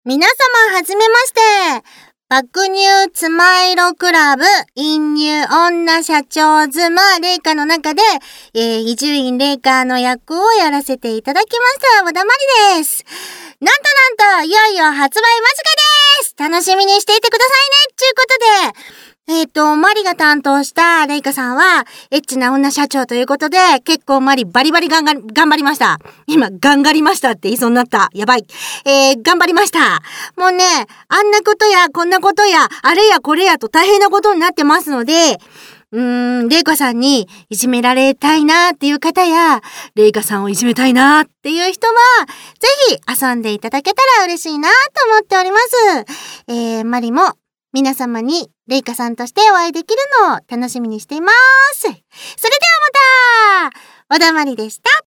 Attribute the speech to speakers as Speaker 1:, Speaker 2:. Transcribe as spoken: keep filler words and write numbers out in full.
Speaker 1: 皆様はじめまして。爆乳つまいろクラブ陰乳女社長妻レイカの中で、えー、伊集院レイカの役をやらせていただきました和田まりです。なんとなんといよいよ発売間近です。楽しみにしていてくださいねっていうことで、えっと、マリが担当したレイカさんは、エッチな女社長ということで、結構マリバリバリ頑張り、頑張りました。今、頑張りましたって言いそうになった。やばい。えー、頑張りました。もうね、あんなことや、こんなことや、あれやこれやと大変なことになってますので、うーん、レイカさんにいじめられたいなっていう方や、レイカさんをいじめたいなっていう人は、ぜひ遊んでいただけたら嬉しいなと思っております。えー、マリも、皆様にレイカさんとしてお会いできるのを楽しみにしています。それではまた、和田まりでした。